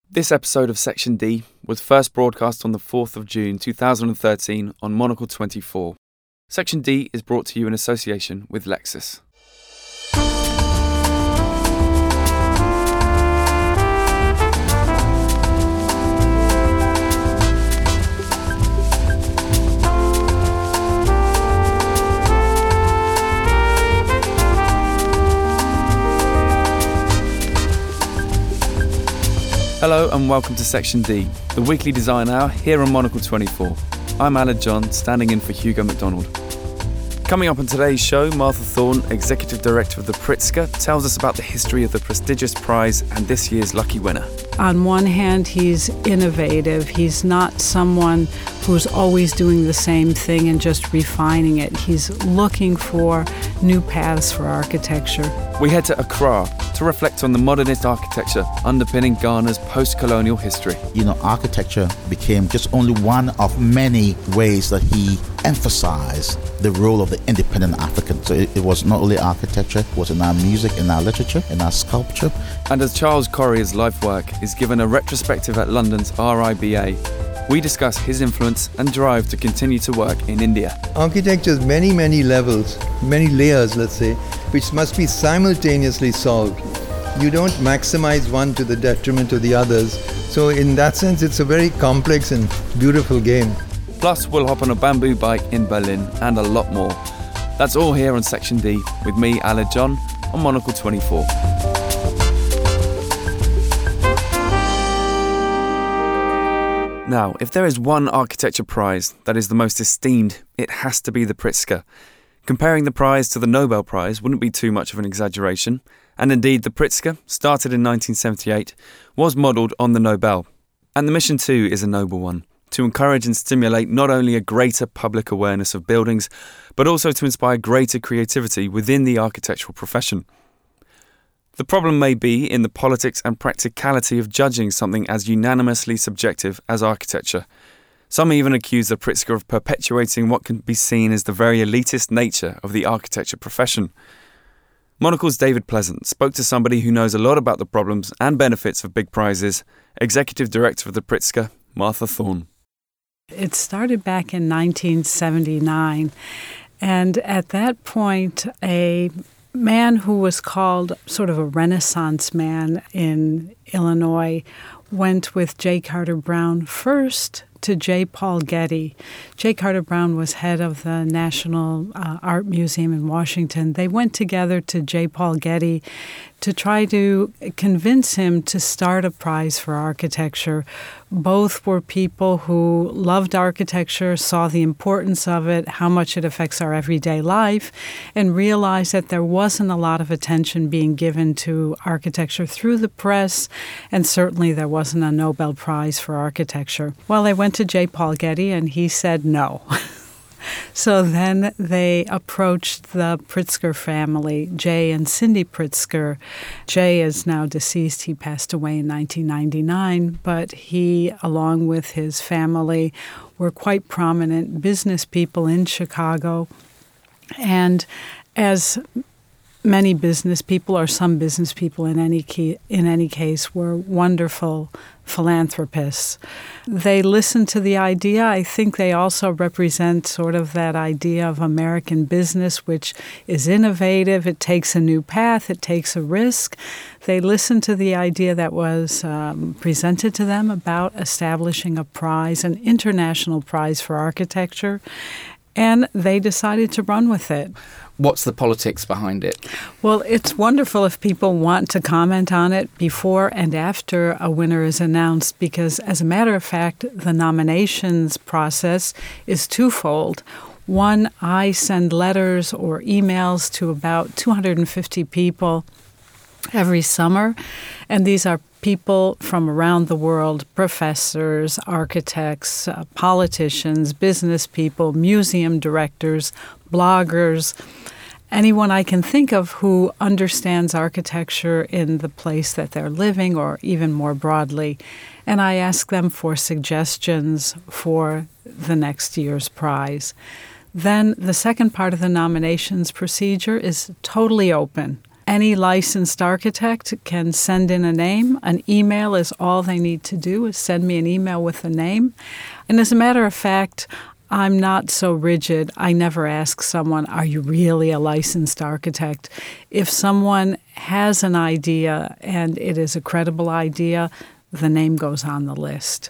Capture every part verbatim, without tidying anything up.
This episode of Section D was first broadcast on the fourth of June two thousand thirteen on Monocle twenty-four. Section D is brought to you in association with Lexus. Hello and welcome to Section D, the weekly design hour here on Monocle twenty-four. I'm Aled John, standing in for Hugo McDonald. Coming up on today's show, Martha Thorne, Executive Director of the Pritzker, tells us about the history of the prestigious prize and this year's lucky winner. On one hand, he's innovative. He's not someone who's always doing the same thing and just refining it. He's looking for new paths for architecture. We head to Accra to reflect on the modernist architecture underpinning Ghana's post-colonial history. You know, architecture became just only one of many ways that he emphasized the role of the independent African. So it, it was not only architecture, it was in our music, in our literature, in our sculpture. And as Charles Corrier's life work is given a retrospective at London's R I B A, we discuss his influence and drive to continue to work in India. Architecture has many, many levels, many layers, let's say, which must be simultaneously solved. You don't maximize one to the detriment of the others. So in that sense, it's a very complex and beautiful game. Plus, we'll hop on a bamboo bike in Berlin and a lot more. That's all here on Section D with me, Aled John, on Monocle twenty-four. Now, if there is one architecture prize that is the most esteemed, it has to be the Pritzker. Comparing the prize to the Nobel Prize wouldn't be too much of an exaggeration, and indeed the Pritzker, started in nineteen seventy-eight, was modelled on the Nobel. And the mission too is a noble one, to encourage and stimulate not only a greater public awareness of buildings, but also to inspire greater creativity within the architectural profession. The problem may be in the politics and practicality of judging something as unanimously subjective as architecture. Some even accuse the Pritzker of perpetuating what can be seen as the very elitist nature of the architecture profession. Monocle's David Pleasant spoke to somebody who knows a lot about the problems and benefits of big prizes, Executive Director of the Pritzker, Martha Thorne. It started back in nineteen seventy-nine, and at that point, a man who was called sort of a Renaissance man in Illinois went with J. Carter Brown first to J. Paul Getty. J. Carter Brown was head of the National uh, Art Museum in Washington. They went together to J. Paul Getty to try to convince him to start a prize for architecture. Both were people who loved architecture, saw the importance of it, how much it affects our everyday life, and realized that there wasn't a lot of attention being given to architecture through the press, and certainly there wasn't a Nobel Prize for architecture. Well, they went to J. Paul Getty, and he said no. So then they approached the Pritzker family, Jay and Cindy Pritzker. Jay is now deceased. He passed away in nineteen ninety-nine, but he, along with his family, were quite prominent business people in Chicago. And as many business people, or some business people in any key, in any case, were wonderful philanthropists. They listened to the idea. I think they also represent sort of that idea of American business, which is innovative. It takes a new path. It takes a risk. They listened to the idea that was um, presented to them about establishing a prize, an international prize for architecture, and they decided to run with it. What's the politics behind it? Well, it's wonderful if people want to comment on it before and after a winner is announced, because as a matter of fact, the nominations process is twofold. One, I send letters or emails to about two hundred fifty people every summer, and these are people from around the world, professors, architects, uh, politicians, business people, museum directors, bloggers, anyone I can think of who understands architecture in the place that they're living, or even more broadly. And I ask them for suggestions for the next year's prize. Then the second part of the nominations procedure is totally open. Any licensed architect can send in a name. An email is all they need to do, is send me an email with a name. And as a matter of fact, I'm not so rigid. I never ask someone, are you really a licensed architect? If someone has an idea and it is a credible idea, the name goes on the list.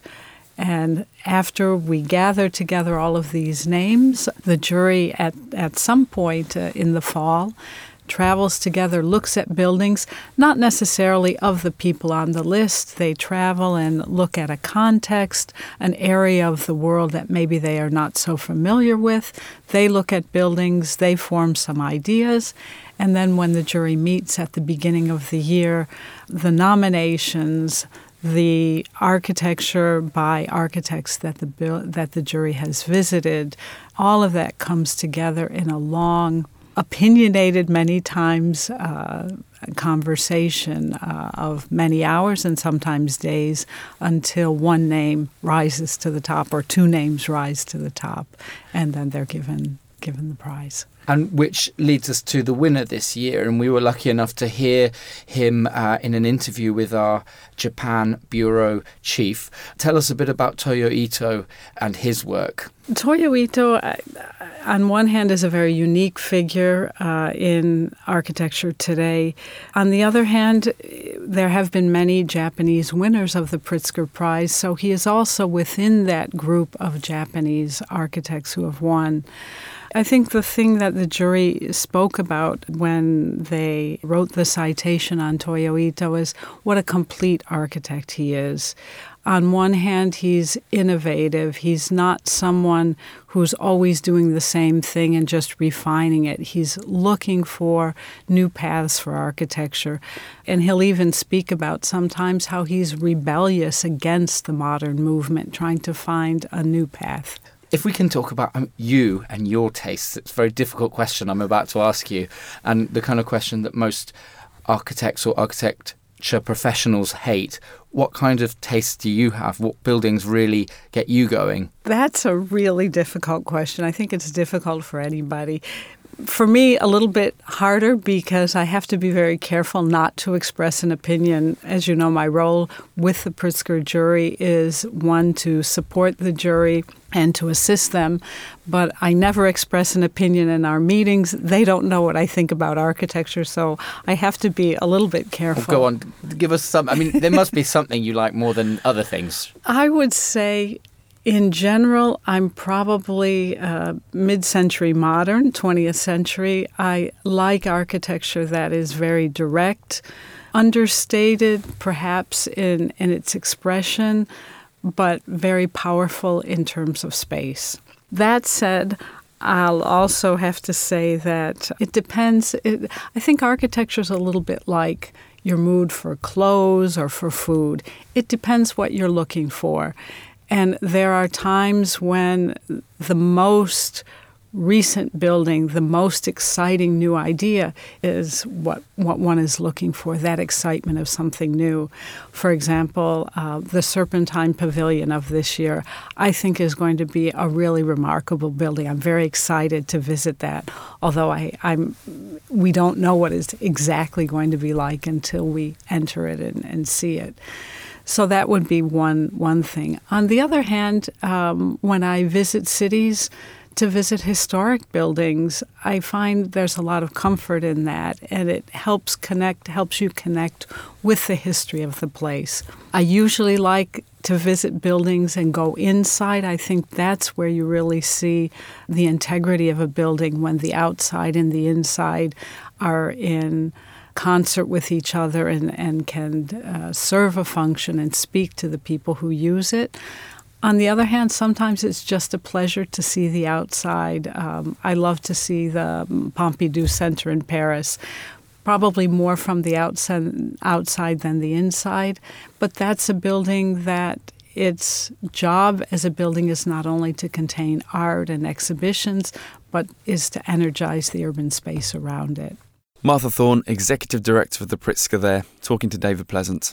And after we gather together all of these names, the jury at, at some point uh, in the fall travels together, looks at buildings, not necessarily of the people on the list. They travel and look at a context, an area of the world that maybe they are not so familiar with. They look at buildings, they form some ideas, and then when the jury meets at the beginning of the year, the nominations, the architecture by architects that the bill, that the jury has visited, all of that comes together in a long, opinionated many times uh, conversation uh, of many hours and sometimes days until one name rises to the top or two names rise to the top, and then they're given given the prize. And which leads us to the winner this year. And we were lucky enough to hear him uh, in an interview with our Japan Bureau chief. Tell us a bit about Toyo Ito and his work. Toyo Ito, uh, on one hand, is a very unique figure uh, in architecture today. On the other hand, there have been many Japanese winners of the Pritzker Prize, so he is also within that group of Japanese architects who have won. I think the thing that the jury spoke about when they wrote the citation on Toyo Ito is what a complete architect he is. On one hand, he's innovative. He's not someone who's always doing the same thing and just refining it. He's looking for new paths for architecture. And he'll even speak about sometimes how he's rebellious against the modern movement, trying to find a new path. If we can talk about um, you and your tastes, it's a very difficult question I'm about to ask you, and the kind of question that most architects or architecture professionals hate. What kind of tastes do you have? What buildings really get you going? That's a really difficult question. I think it's difficult for anybody. For me, a little bit harder because I have to be very careful not to express an opinion. As you know, my role with the Pritzker jury is, one, to support the jury and to assist them. But I never express an opinion in our meetings. They don't know what I think about architecture, so I have to be a little bit careful. Oh, go on, give us some. I mean, there must be something you like more than other things. I would say, in general, I'm probably uh, mid-century modern, twentieth century. I like architecture that is very direct, understated perhaps in, in its expression, but very powerful in terms of space. That said, I'll also have to say that it depends. It, I think architecture is a little bit like your mood for clothes or for food. It depends what you're looking for. And there are times when the most recent building, the most exciting new idea is what, what one is looking for, that excitement of something new. For example, uh, the Serpentine Pavilion of this year, I think is going to be a really remarkable building. I'm very excited to visit that, although I, I'm, we don't know what it's exactly going to be like until we enter it and, and see it. So that would be one one thing. On the other hand, um, when I visit cities to visit historic buildings, I find there's a lot of comfort in that, and it helps connect, helps you connect with the history of the place. I usually like to visit buildings and go inside. I think that's where you really see the integrity of a building, when the outside and the inside are in concert with each other and, and can uh, serve a function and speak to the people who use it. On the other hand, sometimes it's just a pleasure to see the outside. Um, I love to see the Pompidou Center in Paris, probably more from the outside, outside than the inside. But that's a building that its job as a building is not only to contain art and exhibitions, but is to energize the urban space around it. Martha Thorne, Executive Director of the Pritzker there, talking to David Pleasant.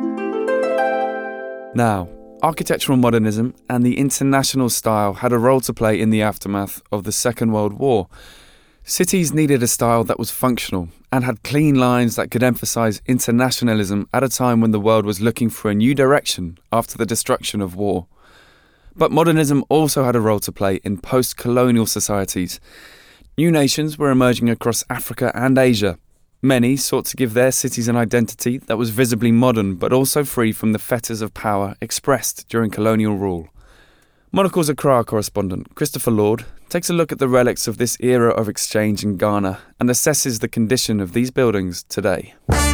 Now, architectural modernism and the international style had a role to play in the aftermath of the Second World War. Cities needed a style that was functional and had clean lines that could emphasise internationalism at a time when the world was looking for a new direction after the destruction of war. But modernism also had a role to play in post-colonial societies. New nations were emerging across Africa and Asia. Many sought to give their cities an identity that was visibly modern but also free from the fetters of power expressed during colonial rule. Monocle's Accra correspondent Christopher Lord takes a look at the relics of this era of exchange in Ghana and assesses the condition of these buildings today.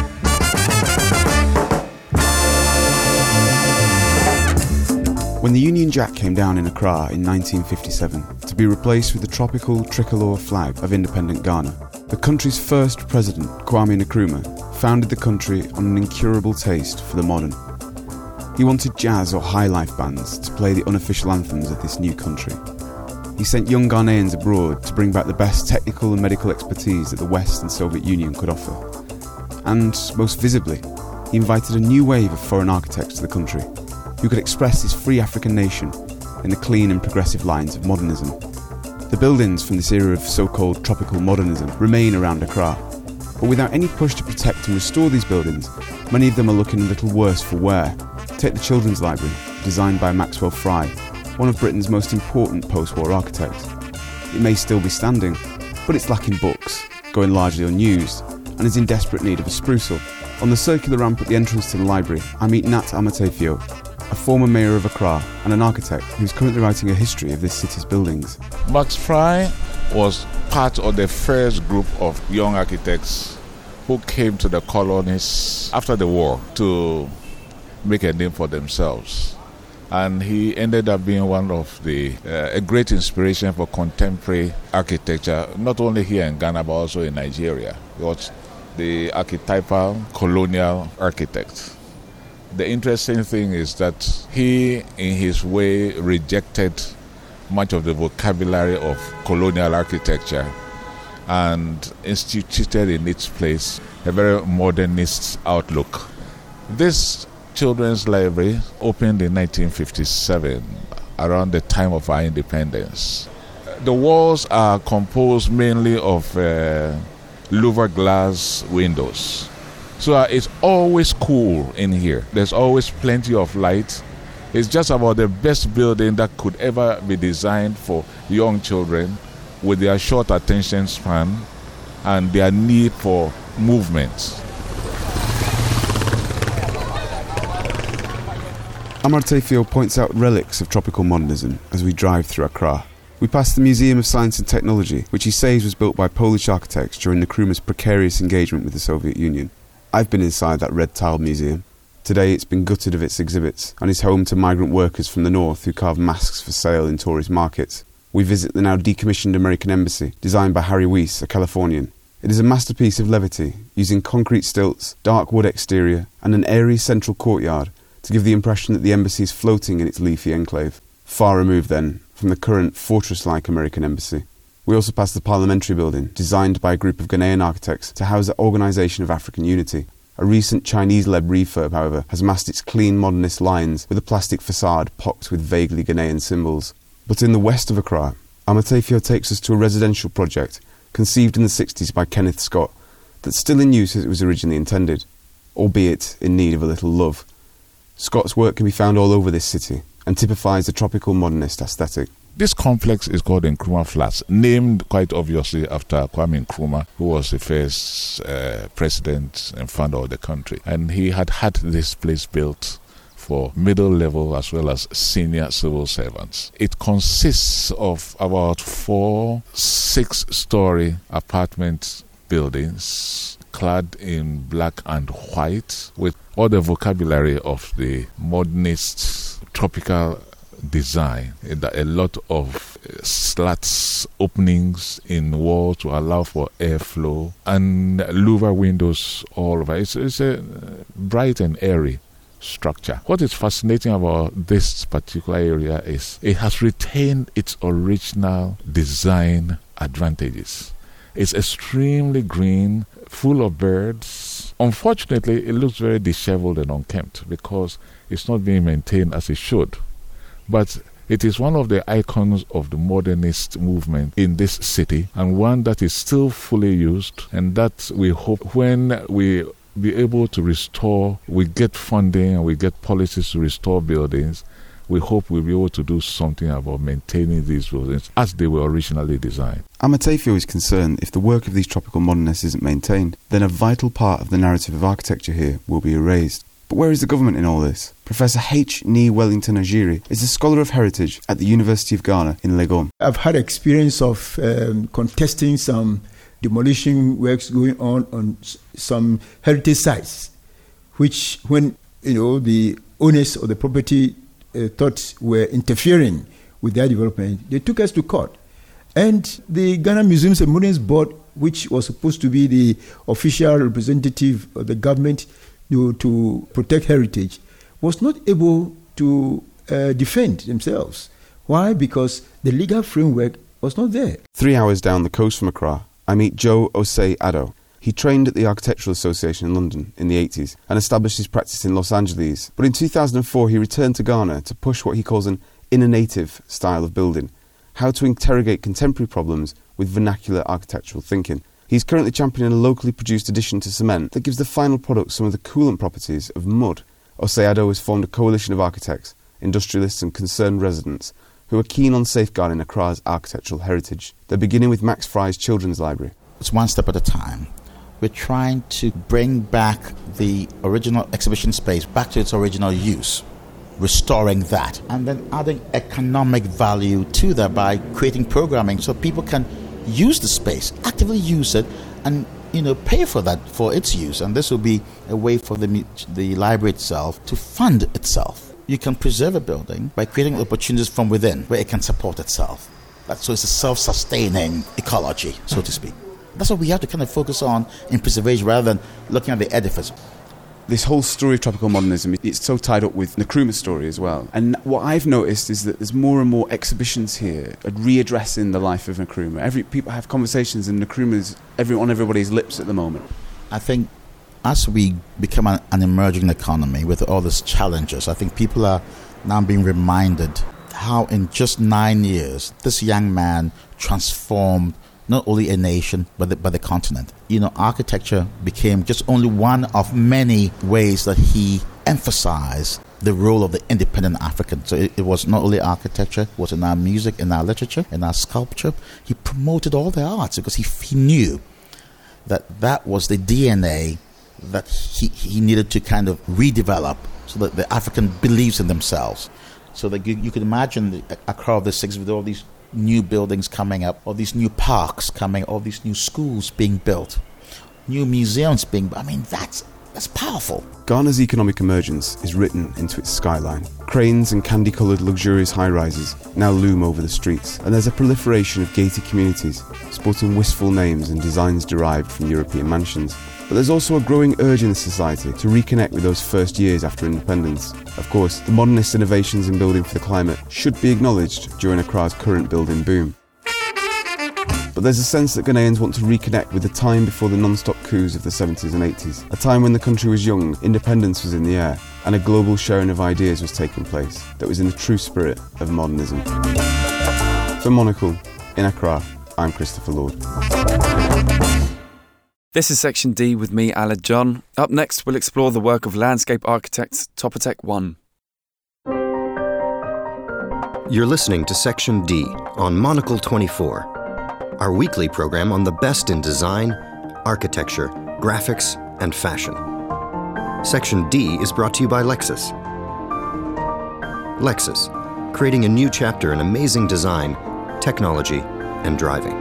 When the Union Jack came down in Accra in nineteen fifty-seven to be replaced with the tropical tricolour flag of independent Ghana, the country's first president, Kwame Nkrumah, founded the country on an incurable taste for the modern. He wanted jazz or high-life bands to play the unofficial anthems of this new country. He sent young Ghanaians abroad to bring back the best technical and medical expertise that the West and Soviet Union could offer. And, most visibly, he invited a new wave of foreign architects to the country, who could express this free African nation in the clean and progressive lines of modernism. The buildings from this era of so-called tropical modernism remain around Accra, but without any push to protect and restore these buildings, many of them are looking a little worse for wear. Take the Children's Library, designed by Maxwell Fry, one of Britain's most important post-war architects. It may still be standing, but it's lacking books, going largely unused, and is in desperate need of a spruce-up. On the circular ramp at the entrance to the library, I meet Nat Amatefio, a former mayor of Accra and an architect who's currently writing a history of this city's buildings. Max Fry was part of the first group of young architects who came to the colonies after the war to make a name for themselves. And he ended up being one of the, uh, a great inspiration for contemporary architecture, not only here in Ghana, but also in Nigeria. He was the archetypal colonial architect. The interesting thing is that he, in his way, rejected much of the vocabulary of colonial architecture and instituted in its place a very modernist outlook. This Children's Library opened in nineteen fifty-seven, around the time of our independence. The walls are composed mainly of uh, louver glass windows. So uh, it's always cool in here. There's always plenty of light. It's just about the best building that could ever be designed for young children with their short attention span and their need for movement. Amartefio points out relics of tropical modernism as we drive through Accra. We pass the Museum of Science and Technology, which he says was built by Polish architects during Nkrumah's precarious engagement with the Soviet Union. I've been inside that red-tiled museum. Today it's been gutted of its exhibits and is home to migrant workers from the north who carve masks for sale in tourist markets. We visit the now decommissioned American Embassy, designed by Harry Weiss, a Californian. It is a masterpiece of levity, using concrete stilts, dark wood exterior, and an airy central courtyard to give the impression that the embassy is floating in its leafy enclave. Far removed, then, from the current fortress-like American embassy. We also pass the Parliamentary Building, designed by a group of Ghanaian architects to house the Organisation of African Unity. A recent Chinese-led refurb, however, has masked its clean modernist lines with a plastic facade pocked with vaguely Ghanaian symbols. But in the west of Accra, Amatefio takes us to a residential project conceived in the sixties by Kenneth Scott that's still in use as it was originally intended, albeit in need of a little love. Scott's work can be found all over this city and typifies the tropical modernist aesthetic. This complex is called Nkrumah Flats, named quite obviously after Kwame Nkrumah, who was the first uh, president and founder of the country. And he had had this place built for middle level as well as senior civil servants. It consists of about four six-story apartment buildings clad in black and white with all the vocabulary of the modernist tropical design. A lot of slats, openings in walls to allow for airflow, and louver windows all over. It's, it's a bright and airy structure. What is fascinating about this particular area is it has retained its original design advantages. It's extremely green, full of birds. Unfortunately, it looks very disheveled and unkempt because it's not being maintained as it should. But It is one of the icons of the modernist movement in this city, and one that is still fully used, and that we hope when we be able to restore, we get funding and we get policies to restore buildings, we hope we'll be able to do something about maintaining these buildings as they were originally designed. Amatefio is concerned if the work of these tropical modernists isn't maintained, then a vital part of the narrative of architecture here will be erased. But where is the government in all this? Professor H. Ni Wellington Ajiri is a scholar of heritage at the University of Ghana in Legon. I've had experience of um, contesting some demolition works going on on s- some heritage sites, which when you know the owners of the property uh, thought were interfering with their development, they took us to court. And the Ghana Museums and Monuments Board, which was supposed to be the official representative of the government you know, to protect heritage, was not able to uh, defend themselves. Why? Because the legal framework was not there. Three hours down the coast from Accra, I meet Joe Osei Addo. He trained at the Architectural Association in London in the eighties and established his practice in Los Angeles. But in two thousand four, he returned to Ghana to push what he calls an inner native style of building, how to interrogate contemporary problems with vernacular architectural thinking. He's currently championing a locally produced addition to cement that gives the final product some of the coolant properties of mud. Osei Addo has formed a coalition of architects, industrialists and concerned residents who are keen on safeguarding Accra's architectural heritage. They're beginning with Max Fry's Children's Library. It's one step at a time. We're trying to bring back the original exhibition space back to its original use, restoring that, and then adding economic value to that by creating programming so people can use the space, actively use it, and you know pay for that for its use. And this will be a way for the the library itself to fund itself. You can preserve a building by creating opportunities from within where it can support itself. So it's a self-sustaining ecology, so to speak. That's what we have to kind of focus on in preservation rather than looking at the edifice. This whole story of tropical modernism, it's so tied up with Nkrumah's story as well. And what I've noticed is that there's more and more exhibitions here at readdressing the life of Nkrumah. Every people have conversations and Nkrumah's every, on everybody's lips at the moment. I think as we become an, an emerging economy with all these challenges, I think people are now being reminded how in just nine years this young man transformed not only a nation, but the, but the continent. You know, architecture became just only one of many ways that he emphasized the role of the independent African. So it, it was not only architecture, it was in our music, in our literature, in our sculpture. He promoted all the arts because he, he knew that that was the D N A that he, he needed to kind of redevelop so that the African believes in themselves. So that you, you could imagine the Accra of the sixties with all these new buildings coming up, all these new parks coming, all these new schools being built, new museums being I mean, that's that's powerful. Ghana's economic emergence is written into its skyline. Cranes and candy-coloured luxurious high-rises now loom over the streets, and there's a proliferation of gated communities, sporting wistful names and designs derived from European mansions. But there's also a growing urge in the society to reconnect with those first years after independence. Of course, the modernist innovations in building for the climate should be acknowledged during Accra's current building boom. But there's a sense that Ghanaians want to reconnect with the time before the non-stop coups of the seventies and eighties, a time when the country was young, independence was in the air, and a global sharing of ideas was taking place that was in the true spirit of modernism. For Monocle, in Accra, I'm Christopher Lord. This is Section D with me, Aled John. Up next, we'll explore the work of landscape architect Topotech One. You're listening to Section D on Monocle twenty-four, our weekly program on the best in design, architecture, graphics, and fashion. Section D is brought to you by Lexus. Lexus, creating a new chapter in amazing design, technology, and driving.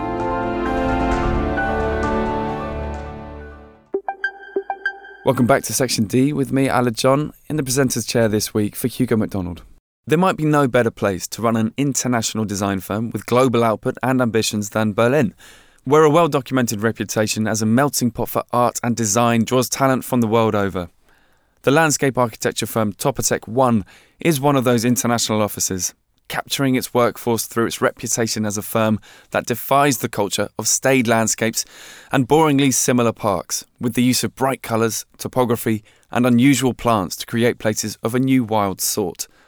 Welcome back to Section D with me, Aled John, in the presenter's chair this week for Hugo MacDonald. There might be no better place to run an international design firm with global output and ambitions than Berlin, where a well-documented reputation as a melting pot for art and design draws talent from the world over. The landscape architecture firm Topotech One is one of those international offices, capturing its workforce through its reputation as a firm that defies the culture of staid landscapes and boringly similar parks, with the use of bright colours, topography and unusual plants to create places of a new wild sort.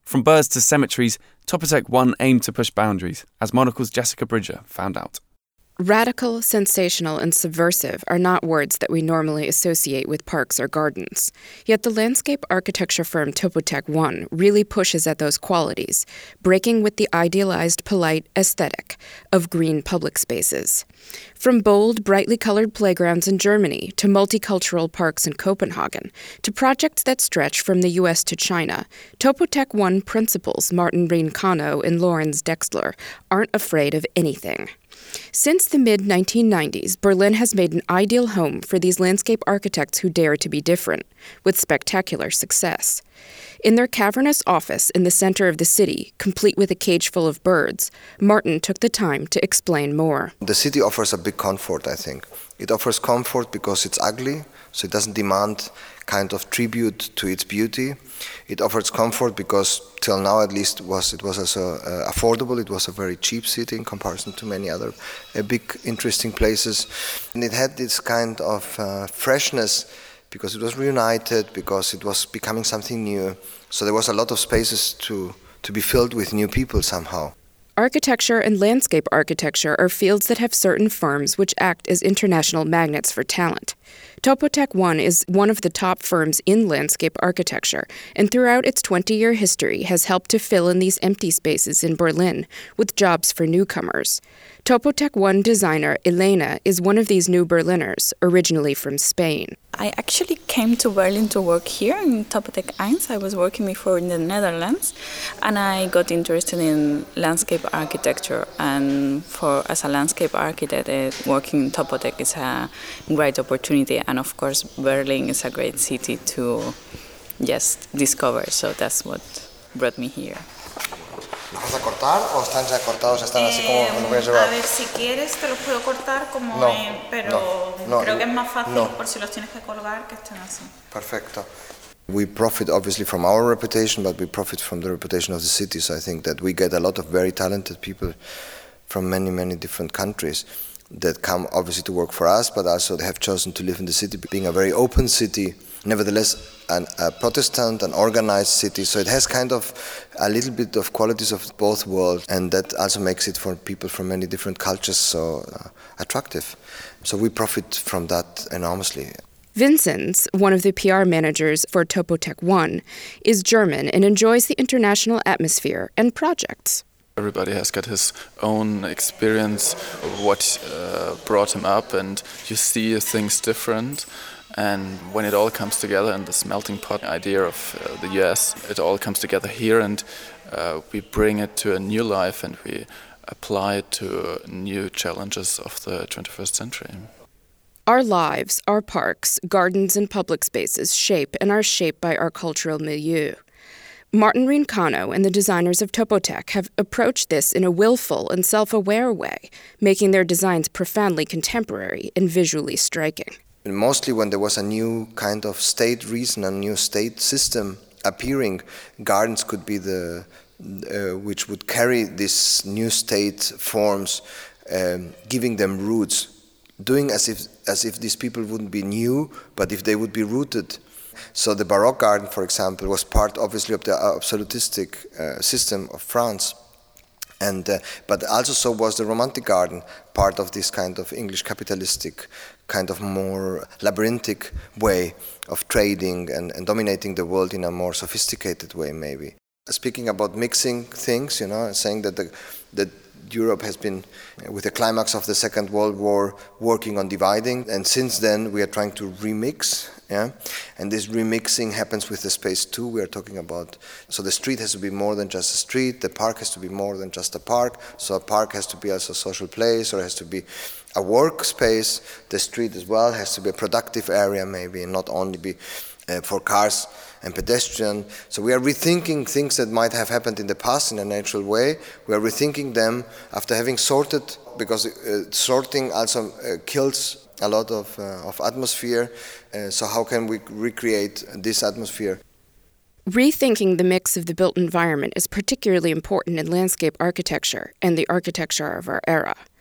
From birds to cemeteries, Topotech One aimed to push boundaries, as Monocle's Jessica Bridger found out. Radical, sensational, and subversive are not words that we normally associate with parks or gardens. Yet the landscape architecture firm Topotech One really pushes at those qualities, breaking with the idealized, polite aesthetic of green public spaces. From bold, brightly colored playgrounds in Germany to multicultural parks in Copenhagen, to projects that stretch from the U S to China, Topotech One principals Martin Rincano and Lorenz Dexler aren't afraid of anything. Since the mid nineteen nineties, Berlin has made an ideal home for these landscape architects who dare to be different, with spectacular success. In their cavernous office in the center of the city, complete with a cage full of birds, Martin took the time to explain more. The city offers a big comfort, I think. It offers comfort because it's ugly, so it doesn't demand kind of tribute to its beauty. It offers comfort because till now at least was it was also uh, affordable. It was a very cheap city in comparison to many other uh, big interesting places. And it had this kind of uh, freshness because it was reunited, because it was becoming something new. So there was a lot of spaces to, to be filled with new people somehow. Architecture and landscape architecture are fields that have certain firms which act as international magnets for talent. Topotech One is one of the top firms in landscape architecture, and throughout its twenty-year history has helped to fill in these empty spaces in Berlin with jobs for newcomers. Topotech One designer Elena is one of these new Berliners, originally from Spain. I actually came to Berlin to work here in Topotech One. I was working before in the Netherlands, and I got interested in landscape architecture. And for as a landscape architect, uh, working in Topotech is a great opportunity. And of course, Berlin is a great city to just discover. So that's what brought me here. ¿Vas a cortar o están ya cortados? Están así como los voy a llevar. A ver, si quieres te los puedo cortar como no, en, pero no, no, creo que es más fácil no. por si los tienes que colgar que estén así. Perfecto. We profit obviously from our reputation, but we profit from the reputation of the city. So I think that we get a lot of very talented people from many, many different countries that come obviously to work for us, but also they have chosen to live in the city, being a very open city. Nevertheless, an, a Protestant, an organized city, so it has kind of a little bit of qualities of both worlds, and that also makes it for people from many different cultures so uh, attractive. So we profit from that enormously. Vinzenz, one of the P R managers for Topotech One, is German and enjoys the international atmosphere and projects. Everybody has got his own experience of what uh, brought him up, and you see things different. And when it all comes together in this melting pot idea of uh, the U S, it all comes together here, and uh, we bring it to a new life and we apply it to new challenges of the twenty-first century. Our lives, our parks, gardens, and public spaces shape and are shaped by our cultural milieu. Martin Rincano and the designers of Topotech have approached this in a willful and self-aware way, making their designs profoundly contemporary and visually striking. Mostly when there was a new kind of state reason, a new state system appearing, gardens could be the, uh, which would carry these new state forms, um, giving them roots, doing as if, as if these people wouldn't be new, but if they would be rooted. So the Baroque garden, for example, was part obviously of the absolutistic uh, system of France. And, uh, but also so was the Romantic garden, part of this kind of English capitalistic, kind of more labyrinthic way of trading and, and dominating the world in a more sophisticated way, maybe. Speaking about mixing things, you know, saying that the, that Europe has been, with the climax of the Second World War, working on dividing, and since then we are trying to remix. Yeah, and this remixing happens with the space too. We are talking about, so the street has to be more than just a street, the park has to be more than just a park, so a park has to be also a social place, or has to be a workspace. The street as well has to be a productive area maybe, and not only be uh, for cars and pedestrian. So we are rethinking things that might have happened in the past in a natural way. We are rethinking them after having sorted, because uh, sorting also uh, kills a lot of, uh, of atmosphere. Uh, so how can we recreate this atmosphere? Rethinking the mix of the built environment is particularly important in landscape architecture and the architecture of our era.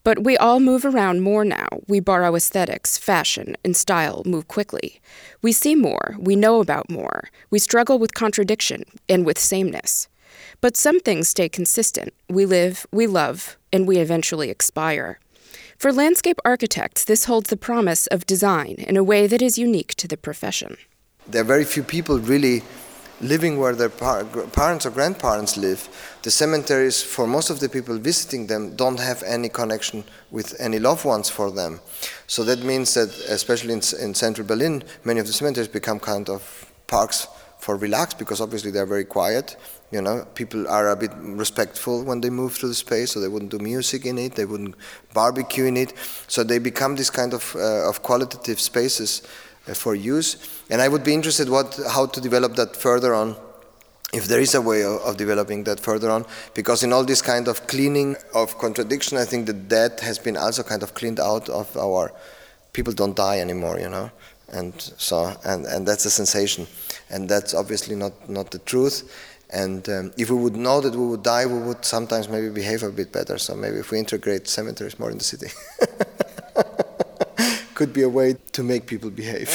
But we all move around more now. We borrow aesthetics, fashion, and style move quickly. We see more, we know about more. We struggle with contradiction and with sameness. But some things stay consistent. We live, we love, and we eventually expire. For landscape architects, this holds the promise of design in a way that is unique to the profession. There are very few people really living where their par- parents or grandparents live. The cemeteries, for most of the people visiting them, don't have any connection with any loved ones for them. So that means that, especially in, in central Berlin, many of the cemeteries become kind of parks for relax, because obviously they're very quiet. You know, people are a bit respectful when they move to the space, so they wouldn't do music in it, they wouldn't barbecue in it. So they become this kind of uh, of qualitative spaces uh, for use. And I would be interested what how to develop that further on, if there is a way of, of developing that further on. Because in all this kind of cleaning of contradiction, I think that that has been also kind of cleaned out of our, people don't die anymore, you know. And so, and, and that's a sensation. And that's obviously not, not the truth. And um, if we would know that we would die, we would sometimes maybe behave a bit better. So maybe if we integrate cemeteries more in the city, could be a way to make people behave.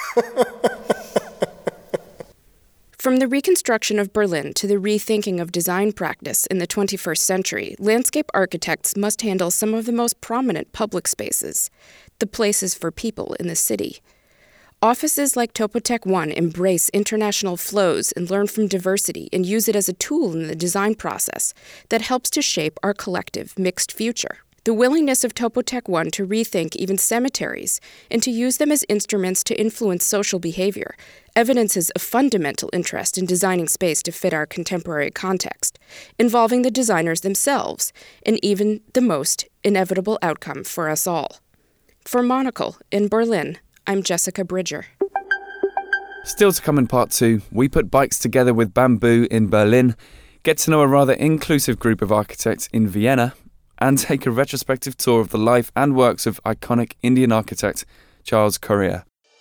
From the reconstruction of Berlin to the rethinking of design practice in the twenty-first century, landscape architects must handle some of the most prominent public spaces, the places for people in the city. Offices like Topotec One embrace international flows and learn from diversity and use it as a tool in the design process that helps to shape our collective mixed future. The willingness of Topotec One to rethink even cemeteries and to use them as instruments to influence social behavior evidences a fundamental interest in designing space to fit our contemporary context, involving the designers themselves and even the most inevitable outcome for us all. For Monocle in Berlin, I'm Jessica Bridger. Still to come in part two, we put bikes together with Bamboo in Berlin, get to know a rather inclusive group of architects in Vienna, and take a retrospective tour of the life and works of iconic Indian architect Charles Correa.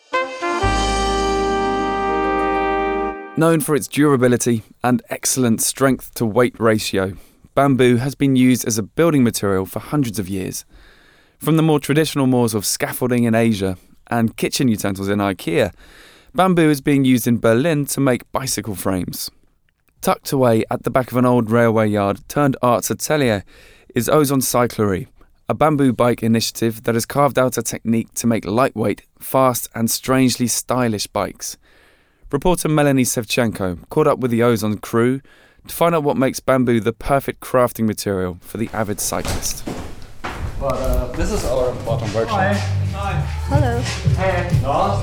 Known for its durability and excellent strength-to-weight ratio, bamboo has been used as a building material for hundreds of years. From the more traditional moors of scaffolding in Asia and kitchen utensils in IKEA, bamboo is being used in Berlin to make bicycle frames. Tucked away at the back of an old railway yard turned arts atelier is Ozon Cyclery, a bamboo bike initiative that has carved out a technique to make lightweight, fast and strangely stylish bikes. Reporter Melanie Sevchenko caught up with the Ozon crew to find out what makes bamboo the perfect crafting material for the avid cyclist. But uh, this is our bottom workshop. Hi. Hi. Hello. Hey.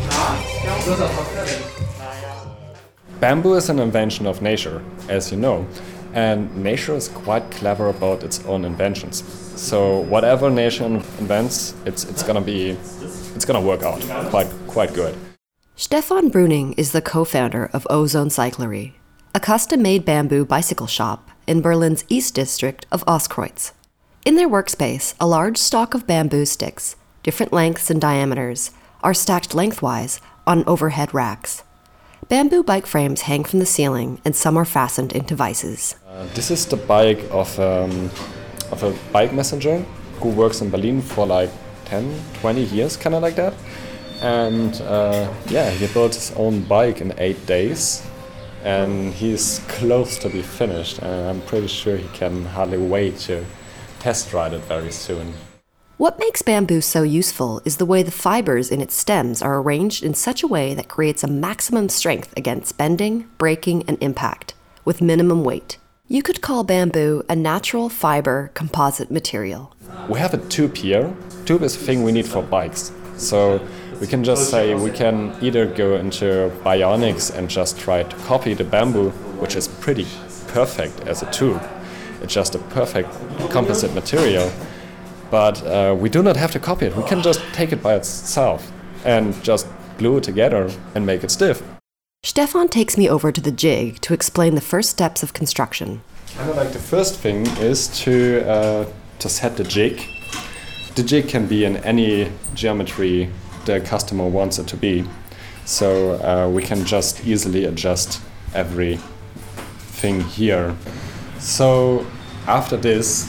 Bamboo is an invention of nature, as you know, and nature is quite clever about its own inventions. So whatever nature invents, it's it's gonna be, it's gonna work out quite quite good. Stefan Bruning is the co-founder of Ozon Cyclery, a custom-made bamboo bicycle shop in Berlin's East District of Ostkreuz. In their workspace, a large stock of bamboo sticks, different lengths and diameters, are stacked lengthwise on overhead racks. Bamboo bike frames hang from the ceiling and some are fastened into vices. Uh, this is the bike of, um, of a bike messenger who works in Berlin for like ten, twenty years, kind of like that. And uh, yeah, he built his own bike in eight days and he's close to be finished. And I'm pretty sure he can hardly wait to test ride it very soon. What makes bamboo so useful is the way the fibers in its stems are arranged in such a way that creates a maximum strength against bending, breaking, and impact, with minimum weight. You could call bamboo a natural fiber composite material. We have a tube here. Tube is a thing we need for bikes. So we can just say we can either go into bionics and just try to copy the bamboo, which is pretty perfect as a tube. It's just a perfect composite material. But uh, we do not have to copy it. We can just take it by itself and just glue it together and make it stiff. Stefan takes me over to the jig to explain the first steps of construction. Kind of like the first thing is to uh, to set the jig. The jig can be in any geometry the customer wants it to be. So uh, we can just easily adjust everything here. So after this, the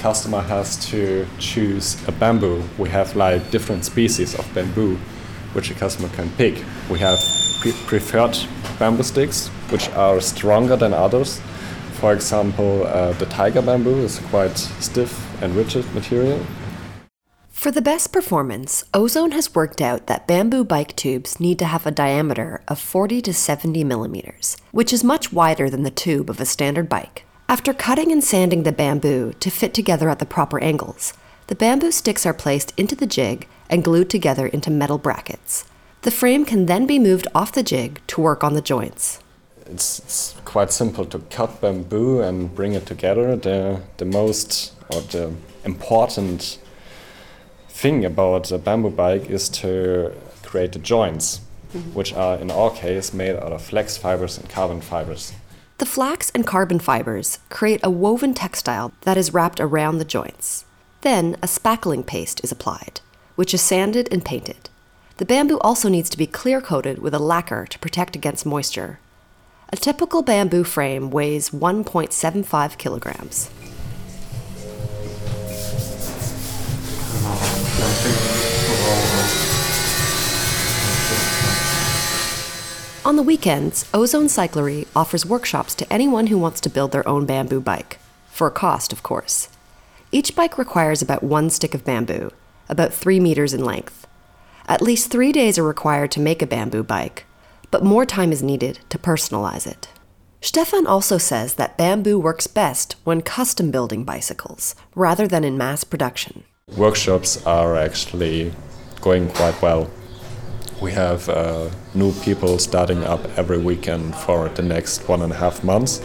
customer has to choose a bamboo. We have like different species of bamboo which a customer can pick. We have pre- preferred bamboo sticks, which are stronger than others. For example, uh, the tiger bamboo is quite stiff and rigid material. For the best performance, Ozone has worked out that bamboo bike tubes need to have a diameter of forty to seventy millimeters, which is much wider than the tube of a standard bike. After cutting and sanding the bamboo to fit together at the proper angles, the bamboo sticks are placed into the jig and glued together into metal brackets. The frame can then be moved off the jig to work on the joints. It's, it's quite simple to cut bamboo and bring it together. The, the most or the important thing about a bamboo bike is to create the joints, mm-hmm. which are in our case made out of flax fibers and carbon fibers. The flax and carbon fibers create a woven textile that is wrapped around the joints. Then a spackling paste is applied, which is sanded and painted. The bamboo also needs to be clear-coated with a lacquer to protect against moisture. A typical bamboo frame weighs one point seven five kilograms. On the weekends, Ozone Cyclery offers workshops to anyone who wants to build their own bamboo bike, for a cost, of course. Each bike requires about one stick of bamboo, about three meters in length. At least three days are required to make a bamboo bike, but more time is needed to personalize it. Stefan also says that bamboo works best when custom building bicycles, rather than in mass production. Workshops are actually going quite well. We have uh, new people starting up every weekend for the next one and a half months.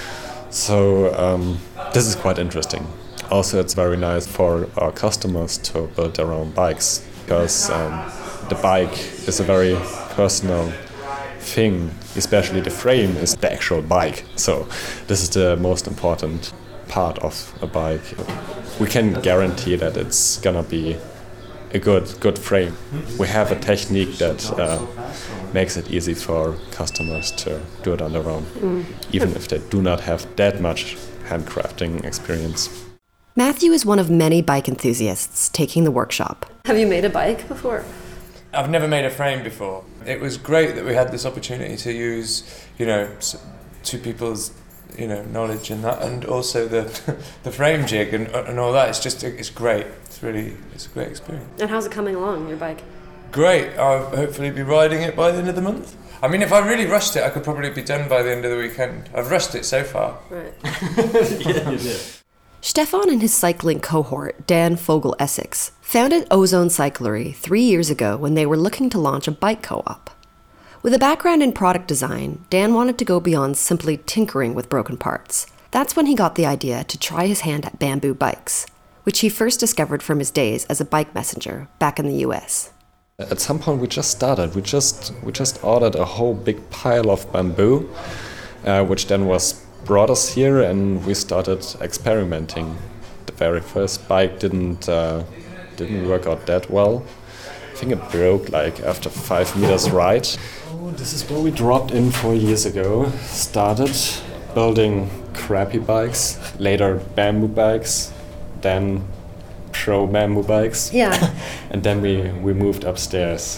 So um, this is quite interesting. Also, it's very nice for our customers to build their own bikes, because um, the bike is a very personal thing, especially the frame is the actual bike. So this is the most important part of a bike. We can guarantee that it's gonna be a good good frame. We have a technique that uh, makes it easy for customers to do it on their own, mm. even if they do not have that much handcrafting experience. Matthew is one of many bike enthusiasts taking the workshop. Have you made a bike before? I've never made a frame before. It was great that we had this opportunity to use, you know, two people's, you know, knowledge and that, and also the the frame jig and and all that. It's just it's great. It's really it's a great experience. And how's it coming along, your bike? Great. I'll hopefully be riding it by the end of the month. I mean, if I really rushed it, I could probably be done by the end of the weekend. I've rushed it so far. Right. Yeah, you did. Stefan and his cycling cohort, Dan Fogel Essex, founded Ozone Cyclery three years ago when they were looking to launch a bike co-op. With a background in product design, Dan wanted to go beyond simply tinkering with broken parts. That's when he got the idea to try his hand at bamboo bikes, which he first discovered from his days as a bike messenger back in the U S. At some point we just started. We just we just ordered a whole big pile of bamboo, uh, which then was brought us here, and we started experimenting. The very first bike didn't uh, didn't work out that well. I think it broke like after five meters ride. Oh, this is where we dropped in four years ago. Started building crappy bikes, later bamboo bikes, then pro bamboo bikes. Yeah. And then we, we moved upstairs.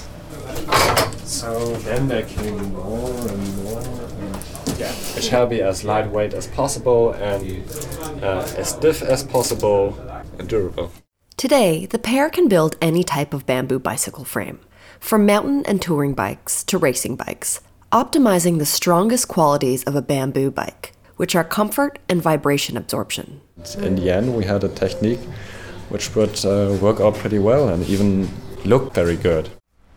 So then there came more and more. And yeah, it shall be as lightweight as possible and uh, as stiff as possible and durable. Today, the pair can build any type of bamboo bicycle frame, from mountain and touring bikes to racing bikes, optimizing the strongest qualities of a bamboo bike, which are comfort and vibration absorption. In the end, we had a technique which would uh, work out pretty well and even look very good.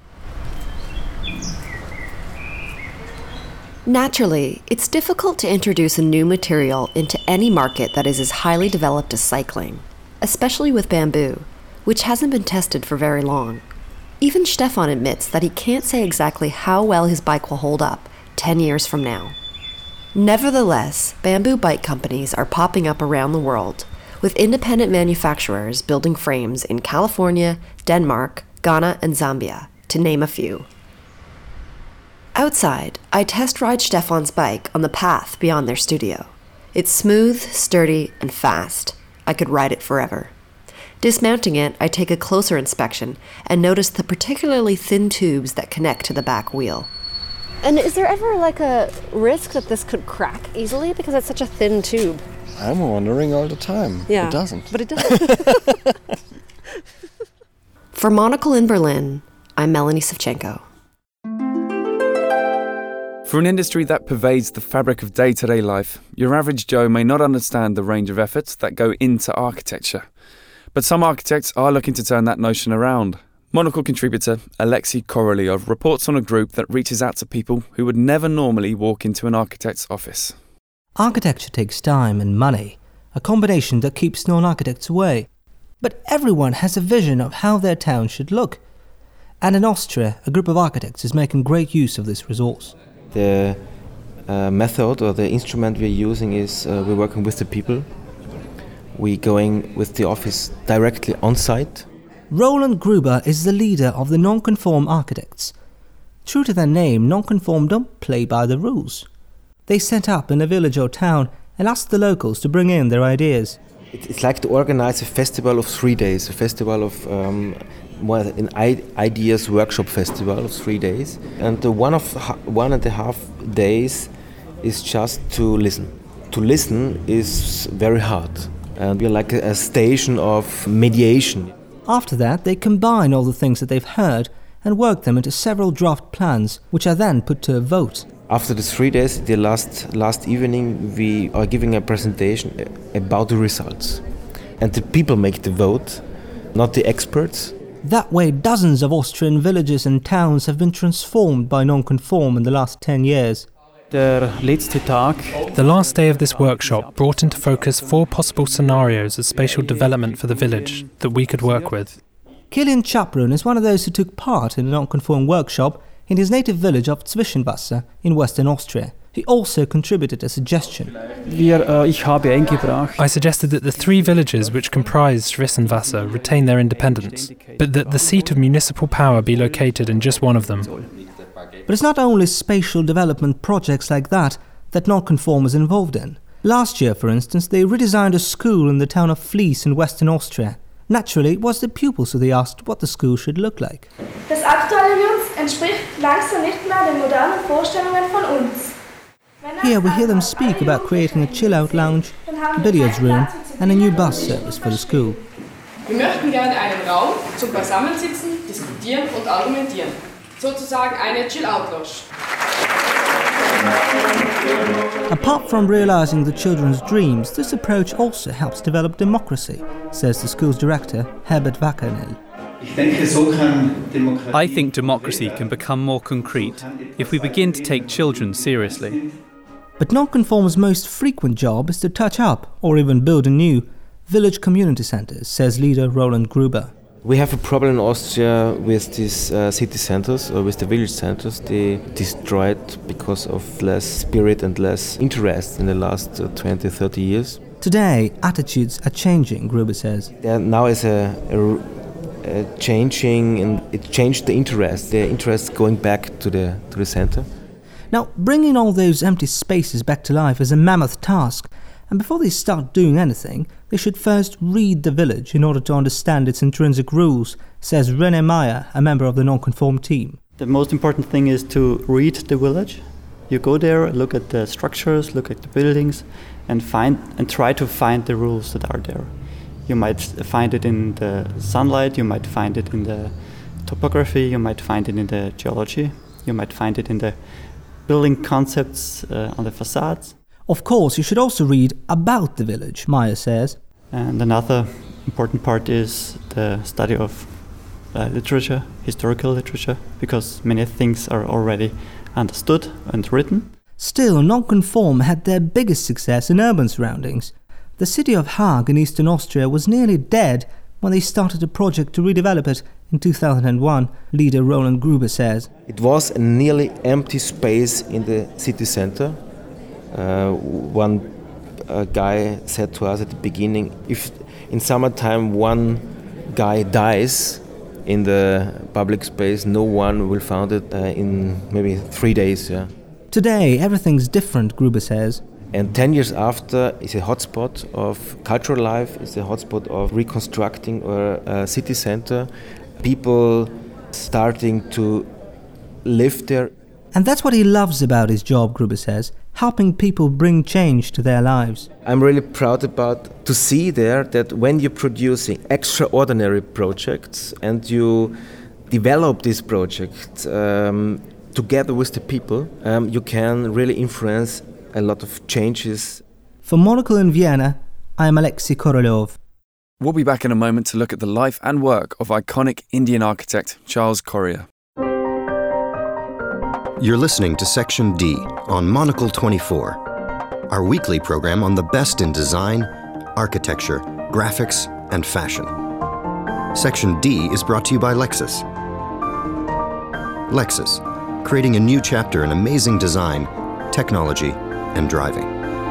Naturally, it's difficult to introduce a new material into any market that is as highly developed as cycling, especially with bamboo, which hasn't been tested for very long. Even Stefan admits that he can't say exactly how well his bike will hold up ten years from now. Nevertheless, bamboo bike companies are popping up around the world, with independent manufacturers building frames in California, Denmark, Ghana, and Zambia, to name a few. Outside, I test ride Stefan's bike on the path beyond their studio. It's smooth, sturdy, and fast. I could ride it forever. Dismounting it, I take a closer inspection and notice the particularly thin tubes that connect to the back wheel. And is there ever like a risk that this could crack easily because it's such a thin tube? I'm wondering all the time. Yeah, it doesn't. But it doesn't. For Monocle in Berlin, I'm Melanie Savchenko. For an industry that pervades the fabric of day-to-day life, your average Joe may not understand the range of efforts that go into architecture. But some architects are looking to turn that notion around. Monocle contributor Alexei Korolyov reports on a group that reaches out to people who would never normally walk into an architect's office. Architecture takes time and money, a combination that keeps non-architects away. But everyone has a vision of how their town should look. And in Austria, a group of architects is making great use of this resource. The uh, method or the instrument we're using is uh, we're working with the people. We're going with the office directly on site. Roland Gruber is the leader of the Nonconform Architects. True to their name, Nonconform don't play by the rules. They set up in a village or town and ask the locals to bring in their ideas. It's like to organize a festival of three days, a festival of um, more an ideas workshop festival of three days. And the one of one and a half days is just to listen. To listen is very hard. And we're like a station of mediation. After that, they combine all the things that they've heard and work them into several draft plans, which are then put to a vote. After the three days, the last last evening, we are giving a presentation about the results. And the people make the vote, not the experts. That way, dozens of Austrian villages and towns have been transformed by Nonconform in the last ten years. The last day of this workshop brought into focus four possible scenarios of spatial development for the village that we could work with. Kilian Chaprun is one of those who took part in the Nonconform workshop in his native village of Zwischenwasser in western Austria. He also contributed a suggestion. I suggested that the three villages which comprise Zwischenwasser retain their independence, but that the seat of municipal power be located in just one of them. But it's not only spatial development projects like that that Nonconform is involved in. Last year, for instance, they redesigned a school in the town of Flies in western Austria. Naturally, it was the pupils who they asked what the school should look like. Das aktuelle Jungs entspricht langsam nicht mehr den modernen Vorstellungen von uns. Here we hear them speak about creating a chill-out lounge, a billiards room and a new bus service for the school. Wir möchten gerne einen Raum zum Beisammensitzen, diskutieren und argumentieren. Sozusagen eine Chill-out-Lounge. Apart from realizing the children's dreams, this approach also helps develop democracy, says the school's director, Herbert Wackernell. I think democracy can become more concrete if we begin to take children seriously. But Nonconform's most frequent job is to touch up, or even build anew, village community centres, says leader Roland Gruber. We have a problem in Austria with these uh, city centers or with the village centers. They destroyed because of less spirit and less interest in the last uh, twenty, thirty years. Today, attitudes are changing, Gruber says. There now is a, a, a changing, and it changed the interest. The interest going back to the to the center. Now, bringing all those empty spaces back to life is a mammoth task. And before they start doing anything, they should first read the village in order to understand its intrinsic rules, says René Meyer, a member of the Nonconform team. The most important thing is to read the village. You go there, look at the structures, look at the buildings, and find and try to find the rules that are there. You might find it in the sunlight, you might find it in the topography, you might find it in the geology, you might find it in the building concepts uh, on the facades. Of course, you should also read about the village, Meyer says. And another important part is the study of uh, literature, historical literature, because many things are already understood and written. Still, Nonconform had their biggest success in urban surroundings. The city of Haag in eastern Austria was nearly dead when they started a project to redevelop it in two thousand one, leader Roland Gruber says. It was a nearly empty space in the city center. Uh, one uh, guy said to us at the beginning, if in summertime one guy dies in the public space, no one will find it uh, in maybe three days. Yeah. Today, everything's different, Gruber says. And ten years after, it's a hotspot of cultural life, it's a hotspot of reconstructing our uh, city center. People starting to live there. And that's what he loves about his job, Gruber says, helping people bring change to their lives. I'm really proud about to see there that when you're producing extraordinary projects and you develop these projects um, together with the people, um, you can really influence a lot of changes. For Monocle in Vienna, I'm Alexei Korolov. We'll be back in a moment to look at the life and work of iconic Indian architect Charles Correa. You're listening to Section D on Monocle twenty-four, our weekly program on the best in design, architecture, graphics, and fashion. Section D is brought to you by Lexus. Lexus, creating a new chapter in amazing design, technology, and driving.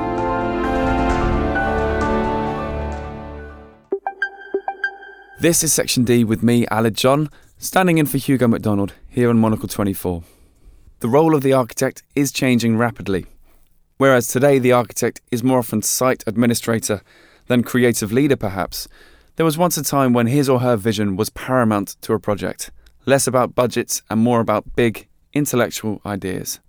This is Section D with me, Aled John, standing in for Hugo MacDonald here on Monocle twenty-four. The role of the architect is changing rapidly. Whereas today the architect is more often site administrator than creative leader perhaps, there was once a time when his or her vision was paramount to a project, less about budgets and more about big, intellectual ideas.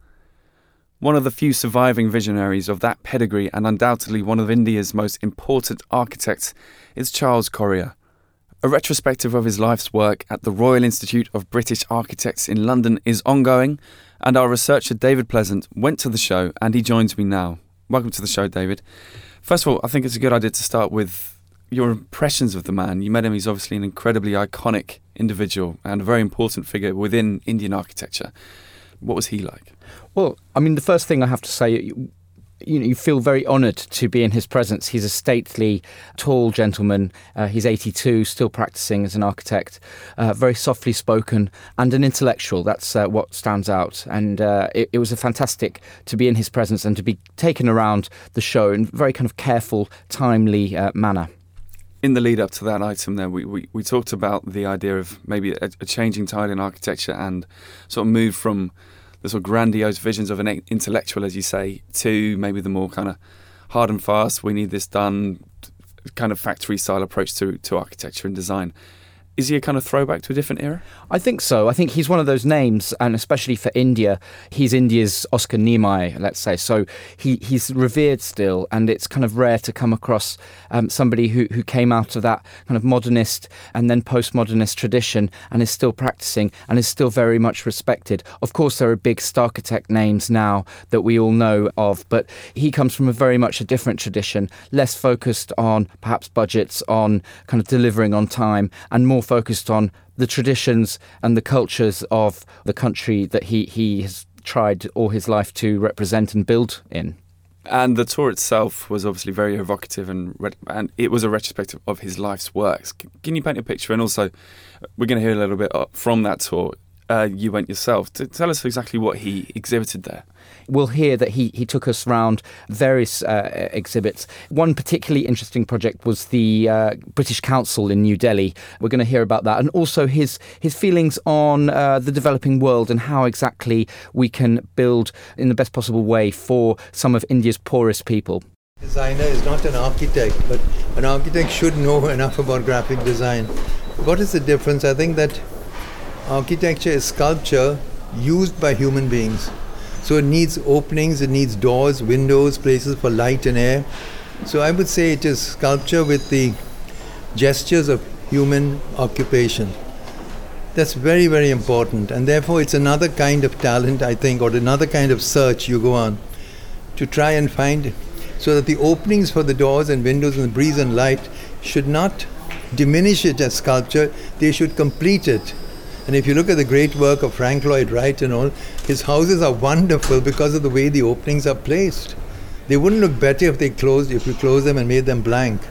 One of the few surviving visionaries of that pedigree and undoubtedly one of India's most important architects is Charles Correa. A retrospective of his life's work at the Royal Institute of British Architects in London is ongoing, and our researcher David Pleasant went to the show and he joins me now. Welcome to the show, David. First of all, I think it's a good idea to start with your impressions of the man. You met him, he's obviously an incredibly iconic individual and a very important figure within Indian architecture. What was he like? Well, I mean, the first thing I have to say, you, you know, you feel very honoured to be in his presence. He's a stately, tall gentleman. Uh, he's eighty-two, still practising as an architect, uh, very softly spoken and an intellectual. That's uh, what stands out. And uh, it, it was a fantastic to be in his presence and to be taken around the show in a very kind of careful, timely uh, manner. In the lead up to that item there, we, we, we talked about the idea of maybe a, a changing tide in architecture and sort of move from the sort of grandiose visions of an intellectual, as you say, to maybe the more kind of hard and fast, we need this done, kind of factory-style approach to, to architecture and design. Is he a kind of throwback to a different era? I think so. I think he's one of those names, and especially for India, he's India's Oscar Niemeyer, let's say. So he, he's revered still, and it's kind of rare to come across um, somebody who, who came out of that kind of modernist and then postmodernist tradition and is still practicing and is still very much respected. Of course, there are big Starchitect names now that we all know of, but he comes from a very much a different tradition, less focused on perhaps budgets, on kind of delivering on time, and more focused on the traditions and the cultures of the country that he, he has tried all his life to represent and build in. And the tour itself was obviously very evocative, and and it was a retrospective of his life's works. Can you paint a picture? And also, we're going to hear a little bit from that tour. Uh, you went yourself. To tell us exactly what he exhibited there. We'll hear that he, he took us around various uh, exhibits. One particularly interesting project was the uh, British Council in New Delhi. We're going to hear about that, and also his his feelings on uh, the developing world and how exactly we can build in the best possible way for some of India's poorest people. Designer is not an architect, but an architect should know enough about graphic design. What is the difference? I think that architecture is sculpture used by human beings. So it needs openings, it needs doors, windows, places for light and air. So I would say it is sculpture with the gestures of human occupation. That's very, very important. And therefore it's another kind of talent, I think, or another kind of search you go on to try and find, so that the openings for the doors and windows and the breeze and light should not diminish it as sculpture, they should complete it. And if you look at the great work of Frank Lloyd Wright and all, his houses are wonderful because of the way the openings are placed. They wouldn't look better if they closed, if you closed them and made them blank.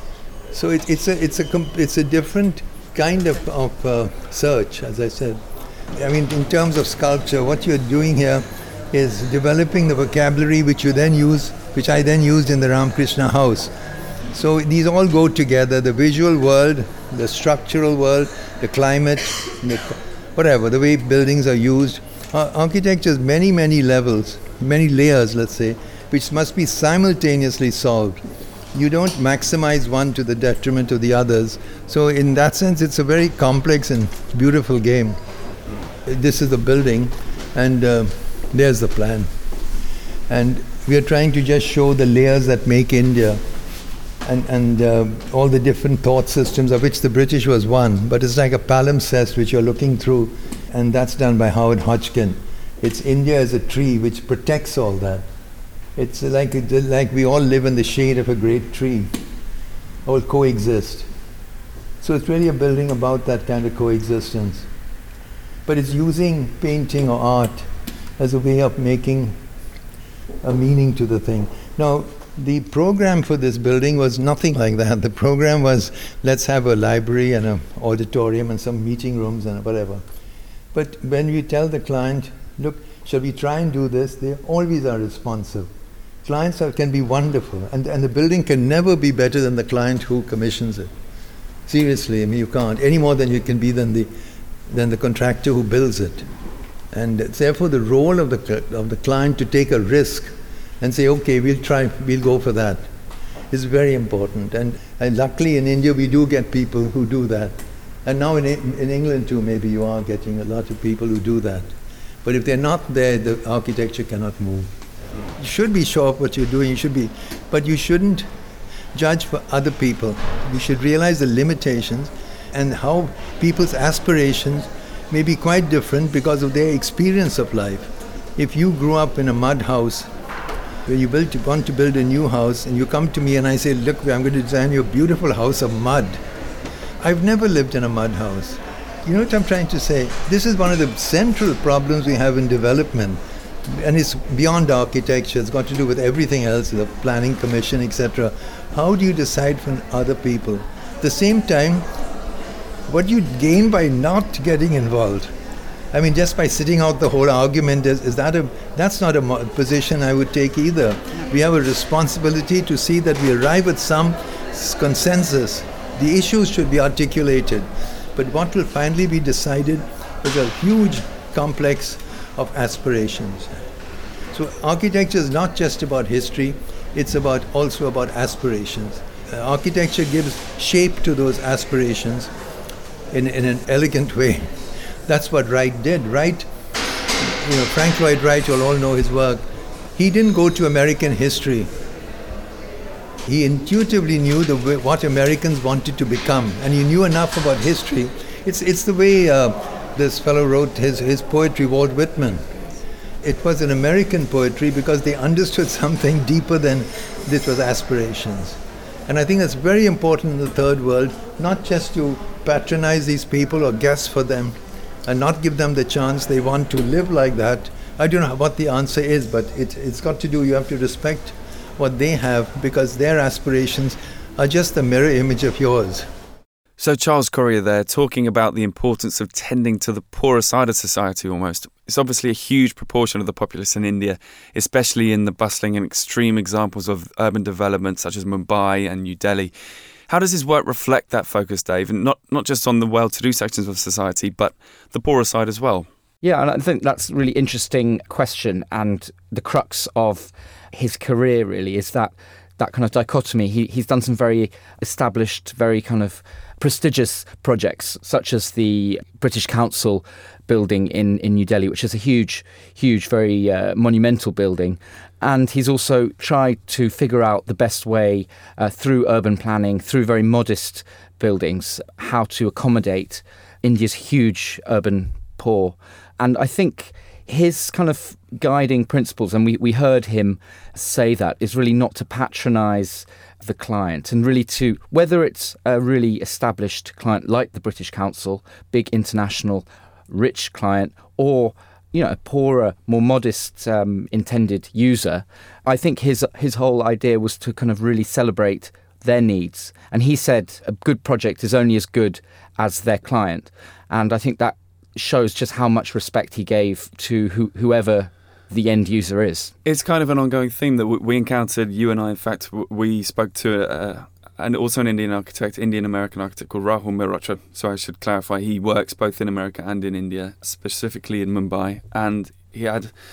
So it, it's a it's a it's a different kind of of uh, search, as I said. I mean, in terms of sculpture, what you're doing here is developing the vocabulary which you then use, which I then used in the Ramakrishna House. So these all go together: the visual world, the structural world, the climate, the, whatever, the way buildings are used. Uh, architecture has many, many levels, many layers, let's say, which must be simultaneously solved. You don't maximize one to the detriment of the others. So in that sense, it's a very complex and beautiful game. This is the building, and uh, there's the plan. And we are trying to just show the layers that make India, and, and uh, all the different thought systems, of which the British was one. But it's like a palimpsest which you're looking through, and that's done by Howard Hodgkin. It's India as a tree which protects all that. It's like like we all live in the shade of a great tree, all coexist. So it's really a building about that kind of coexistence. But it's using painting or art as a way of making a meaning to the thing. Now, the program for this building was nothing like that. The program was, let's have a library and an auditorium and some meeting rooms and whatever. But when we tell the client, look, shall we try and do this, they always are responsive. Clients are, can be wonderful, and, and the building can never be better than the client who commissions it. Seriously, I mean, you can't, any more than you can be than the, than the contractor who builds it. And therefore the role of the, of the client to take a risk and say, okay, we'll try, we'll go for that, is very important. And, and luckily in India we do get people who do that. And now in, in England too, maybe you are getting a lot of people who do that. But if they're not there, the architecture cannot move. You should be sure of what you're doing, you should be, but you shouldn't judge for other people. You should realize the limitations and how people's aspirations may be quite different because of their experience of life. If you grew up in a mud house, where you built, want to build a new house, and you come to me and I say, look, I'm going to design you a beautiful house of mud. I've never lived in a mud house. You know what I'm trying to say? This is one of the central problems we have in development. And it's beyond architecture, it's got to do with everything else, the planning commission, et cetera. How do you decide for other people? At the same time, what do you gain by not getting involved? I mean, just by sitting out the whole argument, is, is that a, that's not a mo- position I would take either. We have a responsibility to see that we arrive at some consensus. The issues should be articulated, but what will finally be decided is a huge complex of aspirations. So architecture is not just about history, it's about also about aspirations. Uh, architecture gives shape to those aspirations in, in an elegant way. That's what Wright did. Wright, you know, Frank Lloyd Wright, you'll all know his work. He didn't go to American history. He intuitively knew the way, what Americans wanted to become, and he knew enough about history. It's it's the way uh, this fellow wrote his, his poetry, Walt Whitman. It was an American poetry because they understood something deeper than this was aspirations. And I think that's very important in the third world, not just to patronize these people or guess for them and not give them the chance they want to live like that. I don't know what the answer is, but it, it's got to do, you have to respect what they have because their aspirations are just the mirror image of yours. So Charles Corrier there, talking about the importance of tending to the poorer side of society almost. It's obviously a huge proportion of the populace in India, especially in the bustling and extreme examples of urban development such as Mumbai and New Delhi. How does his work reflect that focus, Dave? And not, not just on the well-to-do sections of society, but the poorer side as well? Yeah, and I think that's a really interesting question. And the crux of his career really is that that kind of dichotomy. He, he's done some very established, very kind of prestigious projects, such as the British Council building in, in New Delhi, which is a huge, huge, very uh, monumental building. And he's also tried to figure out the best way uh, through urban planning, through very modest buildings, how to accommodate India's huge urban poor. And I think his kind of guiding principles, and we, we heard him say that, is really not to patronise the client and really to, whether it's a really established client like the British Council, big international rich client, or you know a poorer, more modest um, intended user, I think his his whole idea was to kind of really celebrate their needs. And he said a good project is only as good as their client. And I think that shows just how much respect he gave to who, whoever the end user is. It's kind of an ongoing theme that we encountered, you and I, in fact, we spoke to uh, and also an Indian architect, Indian-American architect called Rahul Mehrotra. So I should clarify, he works both in America and in India, specifically in Mumbai. And he had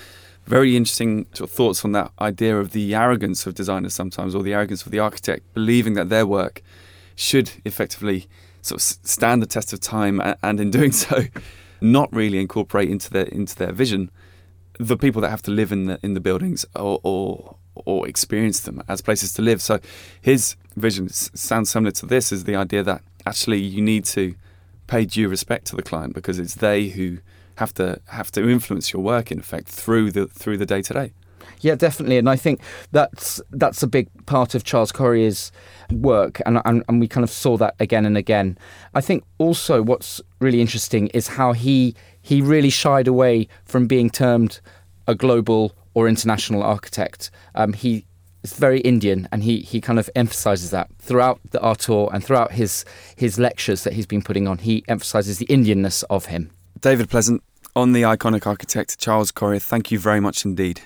very interesting sort of thoughts on that idea of the arrogance of designers sometimes, or the arrogance of the architect, believing that their work should effectively sort of stand the test of time, and in doing so, not really incorporate into their into their vision the people that have to live in the in the buildings or or, or experience them as places to live. So his vision sounds similar to this: is the idea that actually you need to pay due respect to the client, because it's they who have to have to influence your work, in effect, through the through the day to day. Yeah, definitely, and I think that's that's a big part of Charles Corrier's work, and, and and we kind of saw that again and again. I think also what's really interesting is how he he really shied away from being termed a global or international architect. Um, he is very Indian, and he he kind of emphasises that throughout the art tour and throughout his his lectures that he's been putting on. He emphasises the Indianness of him. David Pleasant, on the iconic architect Charles Corrier, thank you very much indeed.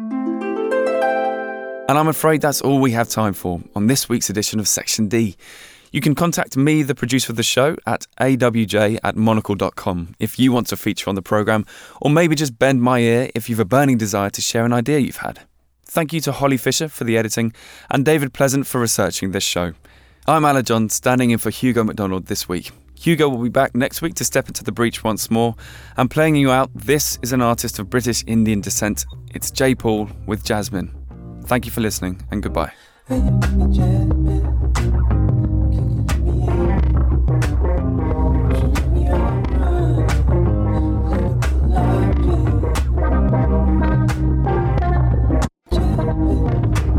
And I'm afraid that's all we have time for on this week's edition of Section D. You can contact me, the producer of the show, at a w j at monocle dot com if you want to feature on the programme, or maybe just bend my ear if you've a burning desire to share an idea you've had. Thank you to Holly Fisher for the editing and David Pleasant for researching this show. I'm Ala John, standing in for Hugo McDonald this week. Hugo will be back next week to step into the breach once more, and playing you out, this is an artist of British Indian descent. It's Jay Paul with Jasmine. Thank you for listening, and goodbye. Jasmine.